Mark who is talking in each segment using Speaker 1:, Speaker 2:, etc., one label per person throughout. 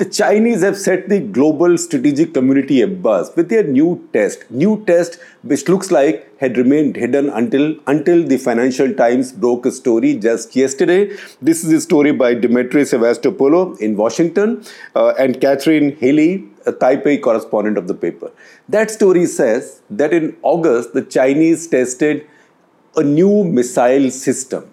Speaker 1: The Chinese have set the global strategic community abuzz with their new test which looks like had remained hidden until the Financial Times broke a story just yesterday. This is a story by Dimitri Sevastopoulos in Washington and Catherine Haley, a Taipei correspondent of the paper. That story says that in August, the Chinese tested a new missile system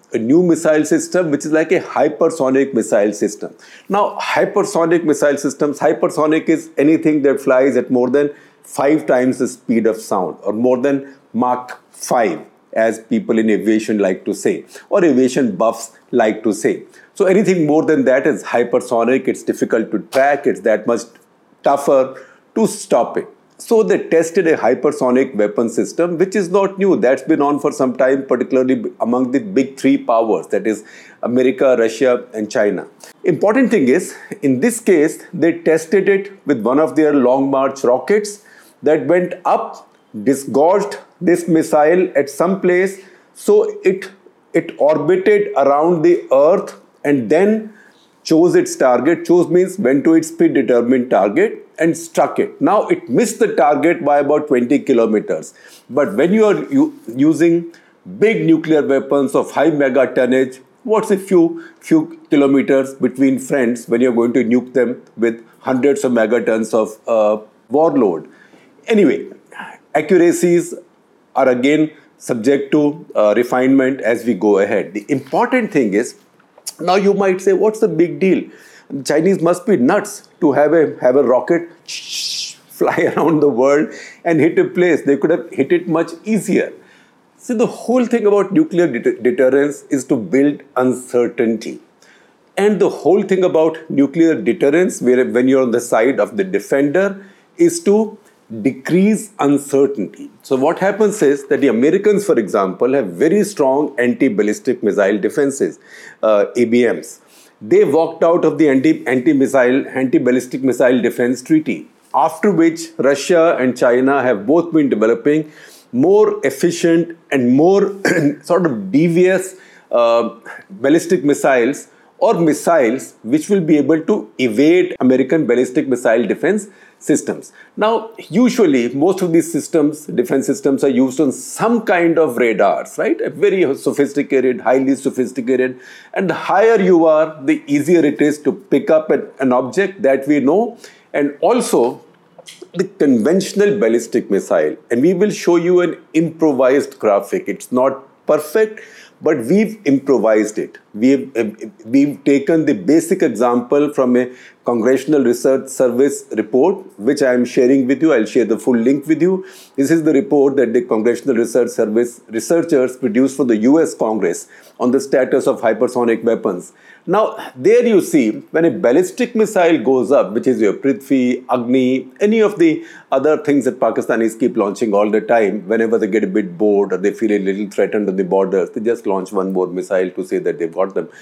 Speaker 1: which is like a hypersonic missile system. Now, hypersonic missile systems, hypersonic is anything that flies at more than 5 times the speed of sound, or more than Mach 5, as people in aviation like to say, or aviation buffs like to say. So anything more than that is hypersonic. It's difficult to track. It's that much tougher to stop it. So they tested a hypersonic weapon system, which is not new. That's been on for some time, particularly among the big 3 powers, that is America, Russia, and China. Important thing is, in this case, they tested it with one of their Long March rockets that went up, disgorged this missile at some place, so it orbited around the Earth and then chose its target. Chose means went to its predetermined target and struck it. Now, it missed the target by about 20 kilometers. But when you are using big nuclear weapons of high megatonnage, what's a few kilometers between friends when you're going to nuke them with hundreds of megatons of warlord? Anyway, accuracies are again subject to refinement as we go ahead. The important thing is, now you might say, what's the big deal? The Chinese must be nuts to have a rocket fly around the world and hit a place. They could have hit it much easier. See, the whole thing about nuclear deterrence is to build uncertainty. And the whole thing about nuclear deterrence, when you're on the side of the defender, is to decrease uncertainty. So what happens is that the Americans, for example, have very strong anti-ballistic missile defenses, ABMs. They walked out of the anti-ballistic missile defense treaty, after which Russia and China have both been developing more efficient and more sort of devious ballistic missiles, or missiles which will be able to evade American ballistic missile defense systems. Now, usually most of these systems, defense systems, are used on some kind of radars, right? Very sophisticated, highly sophisticated. And the higher you are, the easier it is to pick up an object that we know. And also the conventional ballistic missile. And we will show you an improvised graphic. It's not perfect, but we've improvised it. We've taken the basic example from a Congressional Research Service report, which I am sharing with you. I'll share the full link with you. This is the report that the Congressional Research Service researchers produced for the US Congress on the status of hypersonic weapons. Now, there you see, when a ballistic missile goes up, which is your Prithvi, Agni, any of the other things that Pakistanis keep launching all the time, whenever they get a bit bored or they feel a little threatened on the borders, they just launch one more missile to say that they've got them.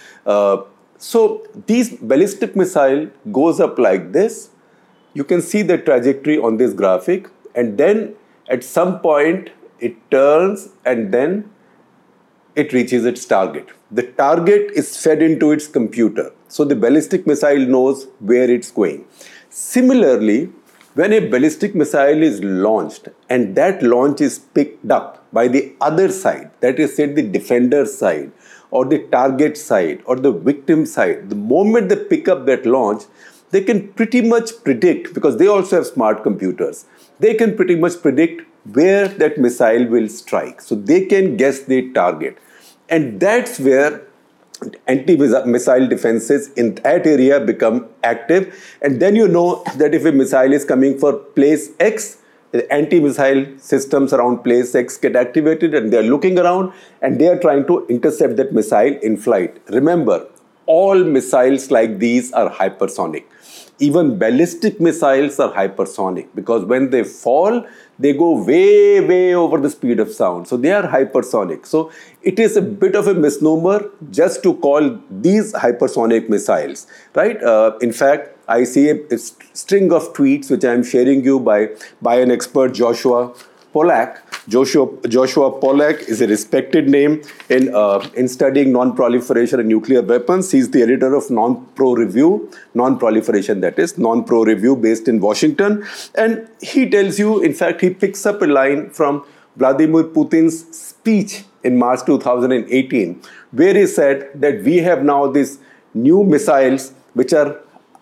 Speaker 1: So these ballistic missile goes up like this. You can see the trajectory on this graphic, and then at some point it turns and then it reaches its target. The target is fed into its computer. So the ballistic missile knows where it's going. Similarly, when a ballistic missile is launched and that launch is picked up by the other side, that is, say, the defender side, or the target side, or the victim side, the moment they pick up that launch, they can pretty much predict, because they also have smart computers, they can pretty much predict where that missile will strike. So they can guess the target. And that's where anti-missile defenses in that area become active. And then you know that if a missile is coming for place X, the anti-missile systems around place X get activated, and they are looking around and they are trying to intercept that missile in flight. Remember, all missiles like these are hypersonic. Even ballistic missiles are hypersonic, because when they fall, they go way, way over the speed of sound. So they are hypersonic. So it is a bit of a misnomer just to call these hypersonic missiles, right? In fact, I see a string of tweets which I am sharing you by an expert, Joshua Pollack. Joshua Pollack is a respected name in studying non-proliferation and nuclear weapons. He's the editor of Non-Pro Review, non-proliferation that is, Non-Pro Review based in Washington. And he tells you, in fact, he picks up a line from Vladimir Putin's speech in March 2018, where he said that we have now these new missiles which are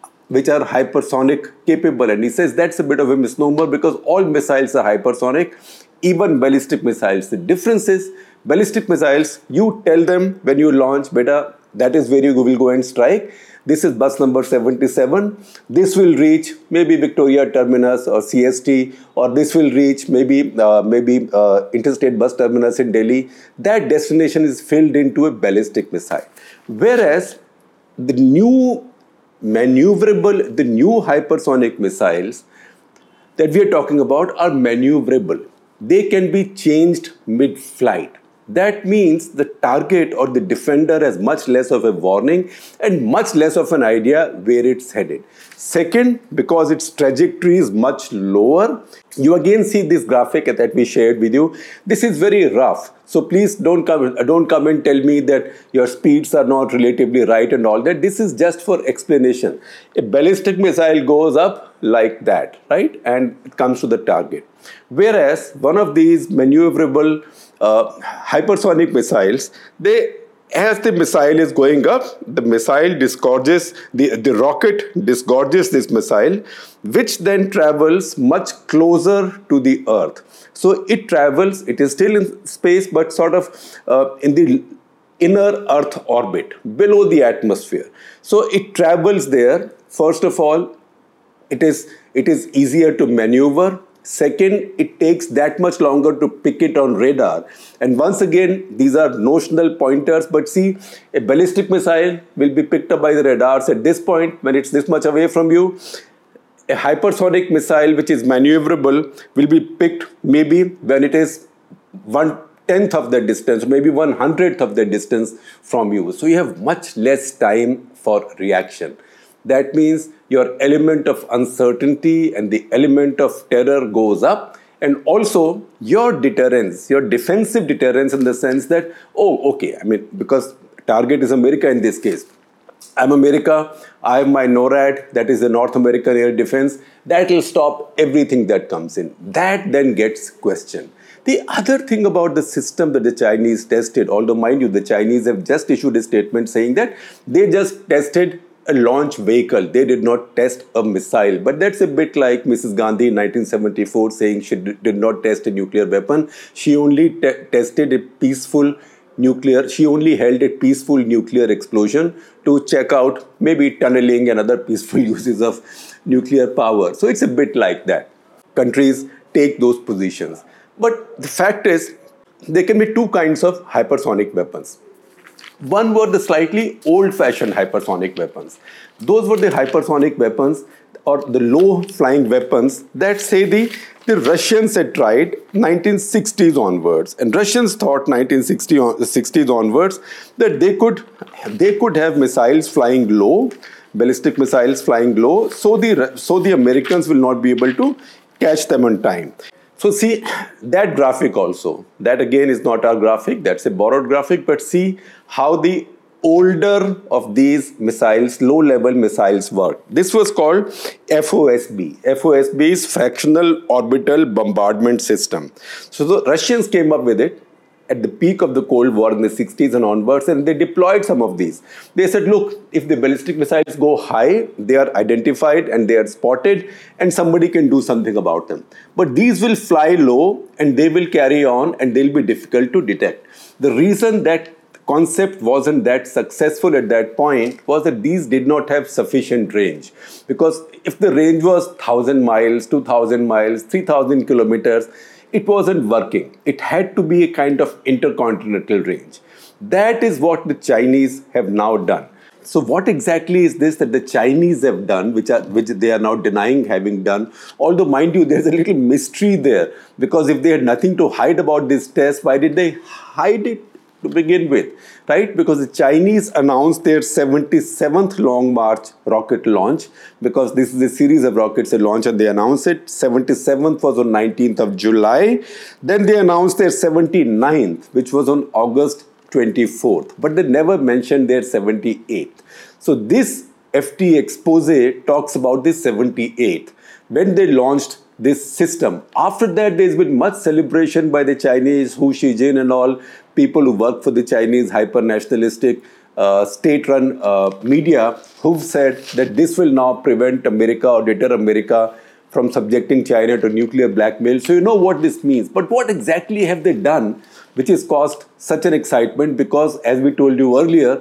Speaker 1: hypersonic capable. And he says that's a bit of a misnomer because all missiles are hypersonic, even ballistic missiles. The difference is ballistic missiles, you tell them when you launch, beta, that is where you will go and strike. This is bus number 77. This will reach maybe Victoria Terminus or CST, or this will reach maybe Interstate Bus Terminus in Delhi. That destination is filled into a ballistic missile. Whereas the new maneuverable, the new hypersonic missiles that we are talking about are maneuverable. They can be changed mid-flight. That means the target or the defender has much less of a warning and much less of an idea where it's headed. Second, because its trajectory is much lower, you again see this graphic that we shared with you. This is very rough. So please don't come and tell me that your speeds are not relatively right and all that. This is just for explanation. A ballistic missile goes up like that, right? And it comes to the target. Whereas one of these maneuverable hypersonic missiles, as the missile is going up, the missile disgorges, the rocket disgorges this missile, which then travels much closer to the Earth. So it travels, it is still in space, but sort of in the inner Earth orbit, below the atmosphere. So it travels there. First of all, it is easier to maneuver. Second, it takes that much longer to pick it on radar. And once again, these are notional pointers, but see, a ballistic missile will be picked up by the radars at this point when it's this much away from you. A hypersonic missile which is maneuverable will be picked maybe when it is 1/10th of the distance, maybe 1/100th of the distance from you. So you have much less time for reaction. That means your element of uncertainty and the element of terror goes up, and also your deterrence, your defensive deterrence in the sense that, because target is America in this case. I'm America, I have my NORAD, that is the North American Air Defense, that will stop everything that comes in. That then gets questioned. The other thing about the system that the Chinese tested, although mind you, the Chinese have just issued a statement saying that they just tested a launch vehicle. They did not test a missile. But that's a bit like Mrs. Gandhi in 1974 saying she did not test a nuclear weapon. She only tested a peaceful nuclear, she only held a peaceful nuclear explosion to check out maybe tunneling and other peaceful uses of nuclear power. So it's a bit like that. Countries take those positions. But the fact is, there can be two kinds of hypersonic weapons. One were the slightly old-fashioned hypersonic weapons. Those were the hypersonic weapons or the low-flying weapons that, say, the Russians had tried 1960s onwards. And Russians thought 1960s onwards that they could have missiles flying low, ballistic missiles flying low, so the Americans will not be able to catch them on time. So see, that graphic also, that again is not our graphic, that's a borrowed graphic, but see how the older of these missiles, low-level missiles work. This was called FOSB. FOSB is Fractional Orbital Bombardment System. So the Russians came up with it at the peak of the Cold War in the 60s and onwards, and they deployed some of these. They said, look, if the ballistic missiles go high, they are identified and they are spotted, and somebody can do something about them. But these will fly low and they will carry on and they'll be difficult to detect. The reason that concept wasn't that successful at that point was that these did not have sufficient range. Because if the range was 1,000 miles, 2,000 miles, 3,000 kilometers, it wasn't working. It had to be a kind of intercontinental range. That is what the Chinese have now done. So what exactly is this that the Chinese have done, which they are now denying having done? Although, mind you, there's a little mystery there, because if they had nothing to hide about this test, why did they hide it to begin with, right? Because the Chinese announced their 77th Long March rocket launch, because this is a series of rockets they launched and they announced it. 77th was on 19th of July. Then they announced their 79th, which was on August 24th. But they never mentioned their 78th. So this FT expose talks about the 78th, when they launched this system. After that, there's been much celebration by the Chinese, Hu Xijin and all people who work for the Chinese hyper-nationalistic state-run media, who've said that this will now prevent America or deter America from subjecting China to nuclear blackmail. So you know what this means. But what exactly have they done which has caused such an excitement? Because as we told you earlier,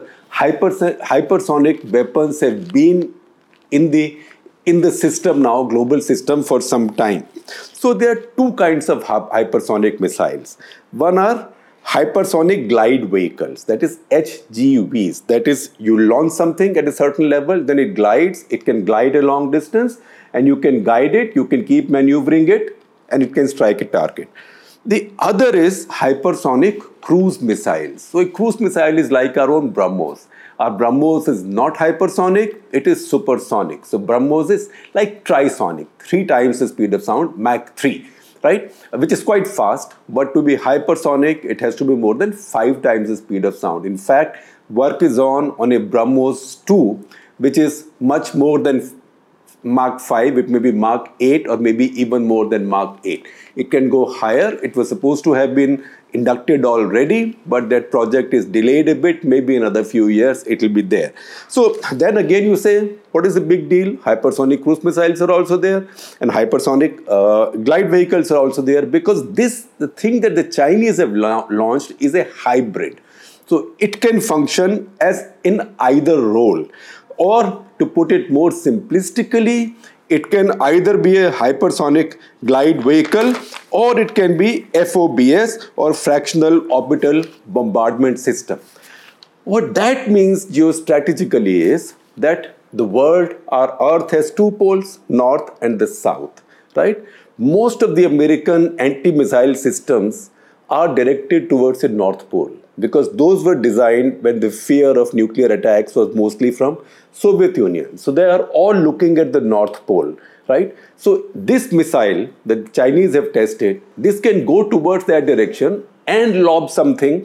Speaker 1: hypersonic weapons have been in the system now, global system, for some time. So there are two kinds of hypersonic missiles. One are hypersonic glide vehicles, that is HGVs. That is, you launch something at a certain level, then it glides, it can glide a long distance, and you can guide it, you can keep maneuvering it, and it can strike a target. The other is hypersonic cruise missiles. So a cruise missile is like our own BrahMos. Our BrahMos is not hypersonic, it is supersonic. So BrahMos is like trisonic, 3 times the speed of sound, Mach 3, right? Which is quite fast, but to be hypersonic, it has to be more than 5 times the speed of sound. In fact, work is on a BrahMos 2, which is much more than Mach 5, it may be Mach 8 or maybe even more than Mach 8. It can go higher. It was supposed to have been inducted already, but that project is delayed a bit, maybe another few years it will be there. So then again you say, what is the big deal? Hypersonic cruise missiles are also there, and hypersonic glide vehicles are also there, because the thing that the Chinese have launched is a hybrid. So it can function as in either role. Or to put it more simplistically, it can either be a hypersonic glide vehicle or it can be FOBS, or fractional orbital bombardment system. What that means geostrategically is that the world, our Earth, has 2 poles, north and the south, right? Most of the American anti-missile systems are directed towards the North Pole, because those were designed when the fear of nuclear attacks was mostly from Soviet Union. So they are all looking at the North Pole, right? So this missile that the Chinese have tested, this can go towards that direction and lob something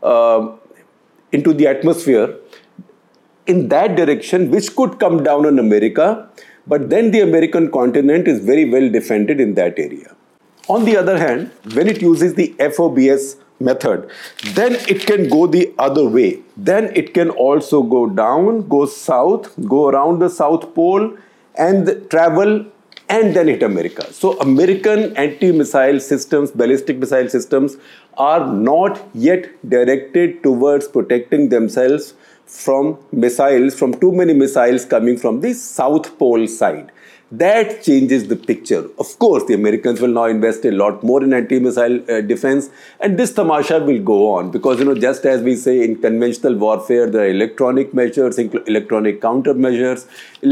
Speaker 1: into the atmosphere in that direction, which could come down on America, but then the American continent is very well defended in that area. On the other hand, when it uses the FOBS method, then it can go the other way. Then it can also go down, go south, go around the South Pole and travel and then hit America. So American anti-missile systems, ballistic missile systems, are not yet directed towards protecting themselves from missiles, from too many missiles coming from the South Pole side. That changes the picture. Of course, the Americans will now invest a lot more in anti-missile defense, and this tamasha will go on, because, just as we say in conventional warfare, there are electronic measures, electronic countermeasures,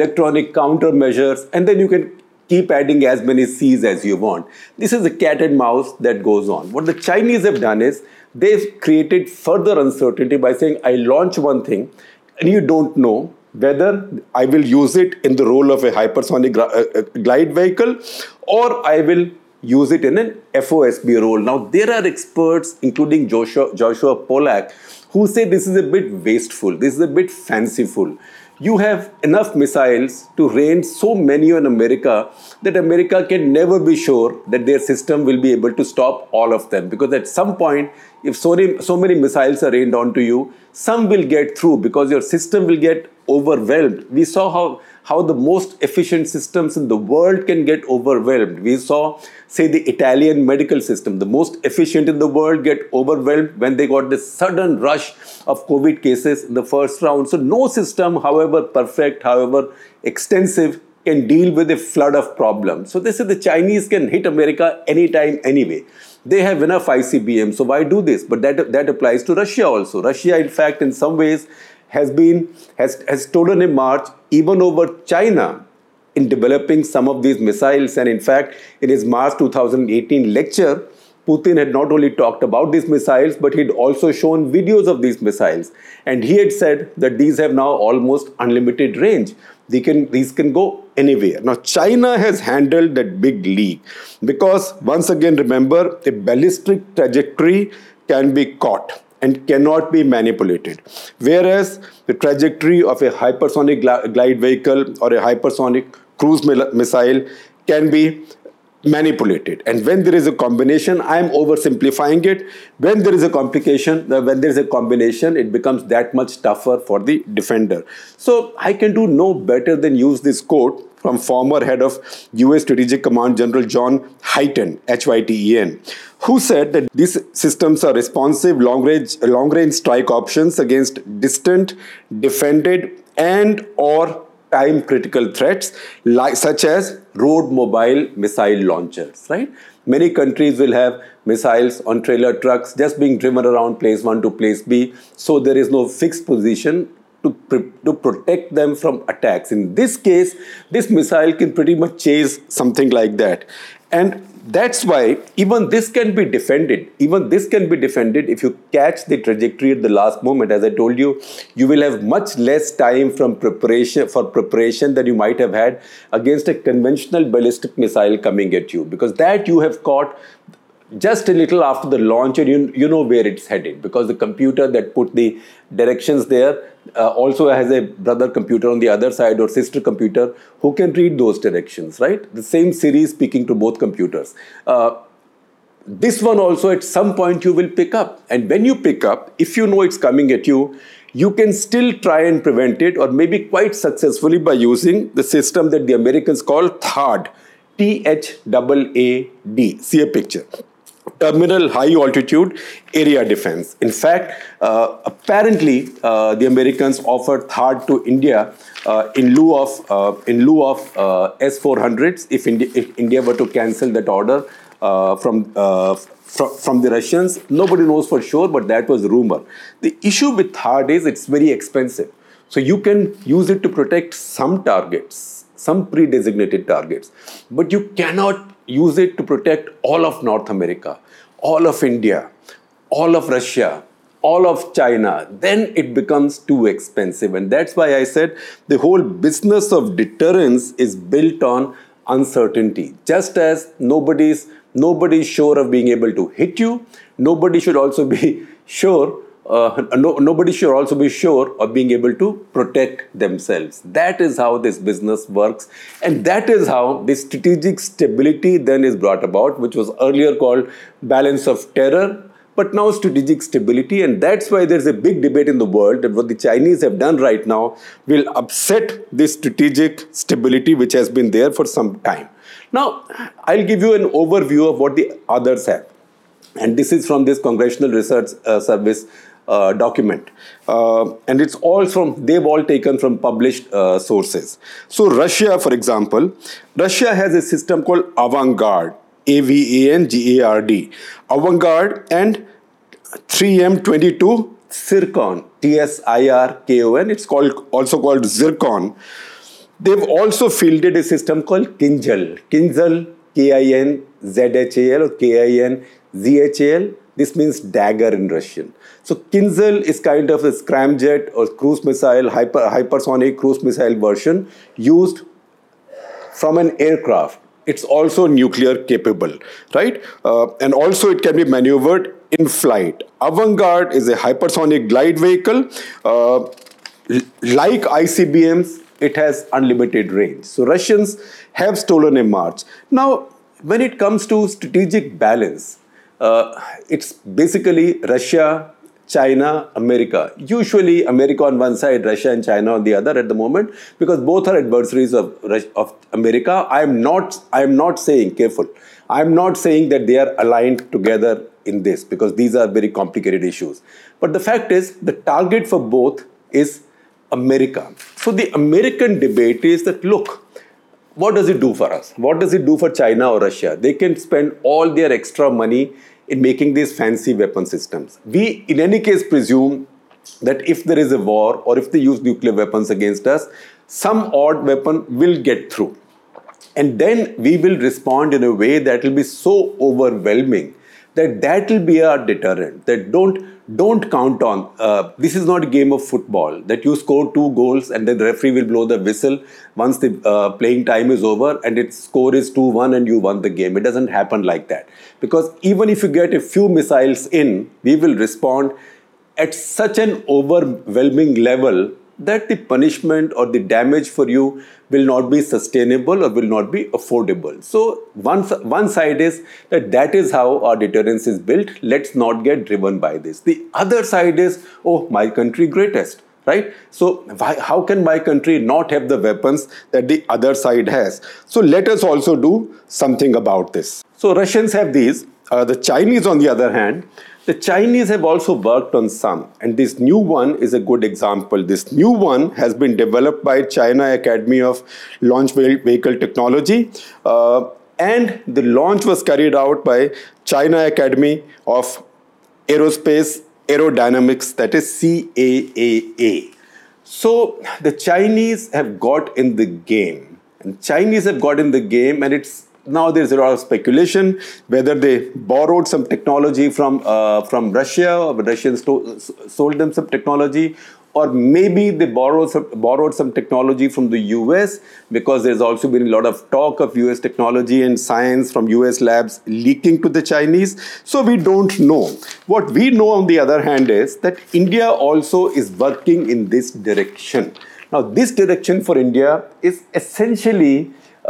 Speaker 1: and then you can keep adding as many C's as you want. This is a cat and mouse that goes on. What the Chinese have done is they've created further uncertainty by saying, I launch one thing and you don't know whether I will use it in the role of a hypersonic glide vehicle or I will use it in an FOSB role. Now, there are experts, including Joshua Pollack, who say this is a bit wasteful, this is a bit fanciful. You have enough missiles to rain so many on America that America can never be sure that their system will be able to stop all of them. Because at some point, if so many missiles are rained onto you, some will get through because your system will get overwhelmed. We saw how the most efficient systems in the world can get overwhelmed. We saw, say, the Italian medical system, the most efficient in the world, get overwhelmed when they got this sudden rush of COVID cases in the first round. So no system, however perfect, however extensive, can deal with a flood of problems. So they say the Chinese can hit America anytime, anyway. They have enough ICBM, so why do this? But that applies to Russia also. Russia, in fact, in some ways, has stolen a march even over China in developing some of these missiles. And in fact, in his March 2018 lecture, Putin had not only talked about these missiles, but he'd also shown videos of these missiles. And he had said that these have now almost unlimited range. These can go anywhere. Now, China has handled that big leak because, once again, remember, a ballistic trajectory can be caught and cannot be manipulated. Whereas the trajectory of a hypersonic glide vehicle or a hypersonic cruise missile can be manipulated. And when there is a combination, I am oversimplifying it. When there is a complication, when there is a combination, it becomes that much tougher for the defender. So I can do no better than use this quote from former head of US Strategic Command General John Hyten, Hyten, who said that these systems are responsive long-range strike options against distant, defended, and or time-critical threats such as road mobile missile launchers, right? Many countries will have missiles on trailer trucks just being driven around place 1 to place B, so there is no fixed position to protect them from attacks. In this case, this missile can pretty much chase something like that. And that's why even this can be defended. Even this can be defended if you catch the trajectory at the last moment. As I told you, you will have much less time for preparation than you might have had against a conventional ballistic missile coming at you, because that you have caught just a little after the launch and you know where it's headed, because the computer that put the directions there also has a brother computer on the other side or sister computer who can read those directions, right? The same Siri speaking to both computers. This one also at some point you will pick up. And when you pick up, if you know it's coming at you, you can still try and prevent it, or maybe quite successfully, by using the system that the Americans call THAAD. THAAD. See a picture. Terminal High Altitude Area Defense. In fact, apparently the Americans offered THAAD to India in lieu of S-400s if India were to cancel that order from the Russians. Nobody knows for sure, but that was rumor. The issue with THAAD is it's very expensive. So you can use it to protect some targets, some pre-designated targets, but you cannot use it to protect all of North America, all of India, all of Russia, all of China. Then it becomes too expensive. And that's why I said the whole business of deterrence is built on uncertainty. Just as nobody's sure of being able to hit you, nobody should also be sure nobody should also be sure of being able to protect themselves. That is how this business works. And that is how the strategic stability then is brought about, which was earlier called balance of terror, but now strategic stability. And that's why there's a big debate in the world that what the Chinese have done right now will upset this strategic stability, which has been there for some time. Now, I'll give you an overview of what the others have. And this is from this Congressional Research Service document. And it's all they've all taken from published sources. So Russia, for example, Russia has a system called Avangard, AVANGARD, Avangard, and 3M22 Tsirkon, TSIRKON. It's also called Zircon. They've also fielded a system called Kinzhal, KINZHAL, KINZHAL or KINZHAL. This means dagger in Russian. So Kinzhal is kind of a scramjet or cruise missile, hypersonic cruise missile version used from an aircraft. It's also nuclear capable, right? And also it can be maneuvered in flight. Avangard is a hypersonic glide vehicle. Like ICBMs, it has unlimited range. So Russians have stolen a march. Now, when it comes to strategic balance, it's basically Russia, China, America. Usually America on one side, Russia and China on the other at the moment, because both are adversaries of America. I am not saying, careful, I am not saying that they are aligned together in this, because these are very complicated issues. But the fact is, the target for both is America. So the American debate is that, look, what does it do for us? What does it do for China or Russia? They can spend all their extra money in making these fancy weapon systems. We, in any case, presume that if there is a war or if they use nuclear weapons against us, some odd weapon will get through. And then we will respond in a way that will be so overwhelming that will be our deterrent. That don't count on. This is not a game of football that you score 2 goals and then the referee will blow the whistle once the playing time is over and its score is 2-1 and you won the game. It doesn't happen like that, because even if you get a few missiles in, we will respond at such an overwhelming level that the punishment or the damage for you will not be sustainable or will not be affordable. So one side is that is how our deterrence is built. Let's not get driven by this. The other side is, oh, my country greatest, right? So how can my country not have the weapons that the other side has? So let us also do something about this. So Russians have these. The Chinese, on the other hand, the Chinese have also worked on some, and this new one is a good example. This new one has been developed by China Academy of Launch Vehicle Technology, and the launch was carried out by China Academy of Aerospace Aerodynamics, that is CAAA. So the Chinese have got in the game, and it's now there's a lot of speculation whether they borrowed some technology from Russia, or the Russians sold them some technology, or maybe they borrowed some technology from the US, because there's also been a lot of talk of US technology and science from US labs leaking to the Chinese. So we don't know. What we know, on the other hand, is that India also is working in this direction. Now, this direction for India is essentially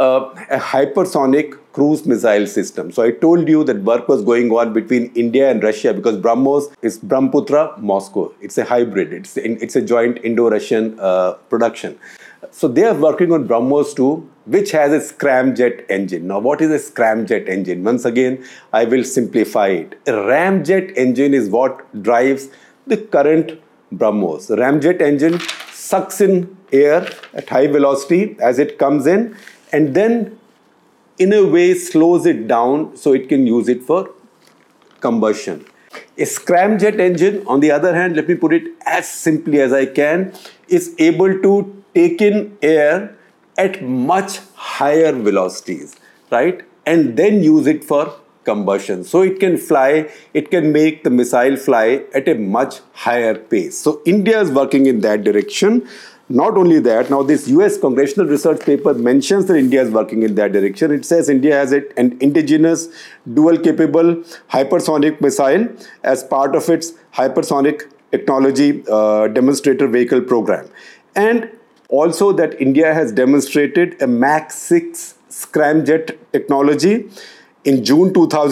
Speaker 1: a hypersonic cruise missile system. So I told you that work was going on between India and Russia, because BrahMos is Brahmaputra Moscow. It's a hybrid. It's a joint Indo-Russian production. So they are working on BrahMos 2, which has a scramjet engine. Now, what is a scramjet engine? Once again, I will simplify it. A ramjet engine is what drives the current BrahMos. The ramjet engine sucks in air at high velocity as it comes in, and then in a way slows it down so it can use it for combustion. A scramjet engine, on the other hand, let me put it as simply as I can, is able to take in air at much higher velocities, right? And then use it for combustion. So it can fly, it can make the missile fly at a much higher pace. So India is working in that direction. Not only that, now this US congressional research paper mentions that India is working in that direction. It says India has an indigenous dual capable hypersonic missile as part of its hypersonic technology demonstrator vehicle program. And also that India has demonstrated a Mach 6 scramjet technology in June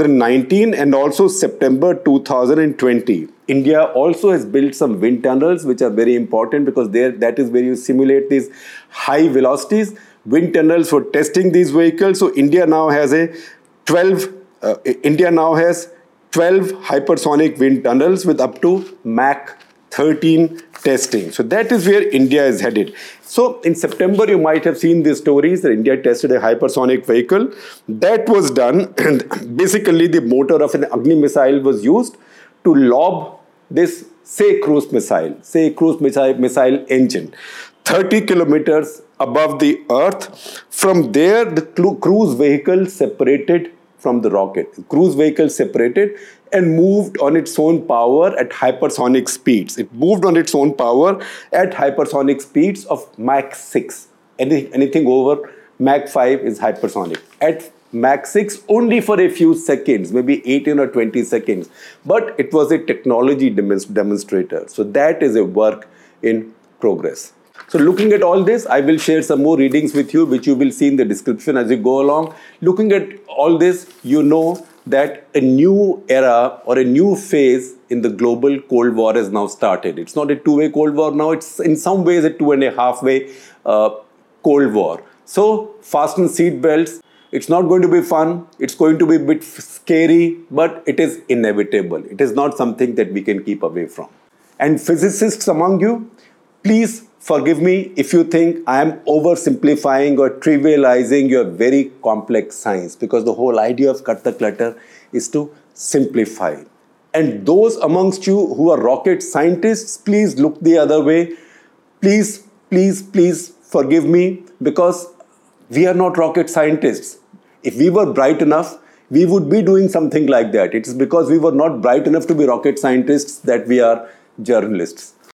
Speaker 1: 2019 and also September 2020. India also has built some wind tunnels, which are very important, because that is where you simulate these high velocities. Wind tunnels for testing these vehicles. So India now has 12 hypersonic wind tunnels with up to Mach 13 testing. So that is where India is headed. So in September, you might have seen these stories that India tested a hypersonic vehicle. That was done, and basically the motor of an Agni missile was used to lob this, say, cruise missile engine 30 kilometers above the earth. From there, the cruise vehicle separated from the rocket. The cruise vehicle separated and moved on its own power at hypersonic speeds. It moved on its own power at hypersonic speeds of Mach 6. Anything over Mach 5 is hypersonic. At Mach 6 only for a few seconds, maybe 18 or 20 seconds. But it was a technology demonstrator. So that is a work in progress. So looking at all this, I will share some more readings with you, which you will see in the description as you go along. Looking at all this, you know that a new era or a new phase in the global Cold War has now started. It's not a two-way Cold War now. It's in some ways a 2.5-way Cold War. So fasten seat belts. It's not going to be fun. It's going to be a bit scary, but it is inevitable. It is not something that we can keep away from. And physicists among you, please forgive me if you think I am oversimplifying or trivializing your very complex science, because the whole idea of Cut the Clutter is to simplify. And those amongst you who are rocket scientists, please look the other way. Please, please, please forgive me, because we are not rocket scientists. If we were bright enough, we would be doing something like that. It's because we were not bright enough to be rocket scientists that we are journalists.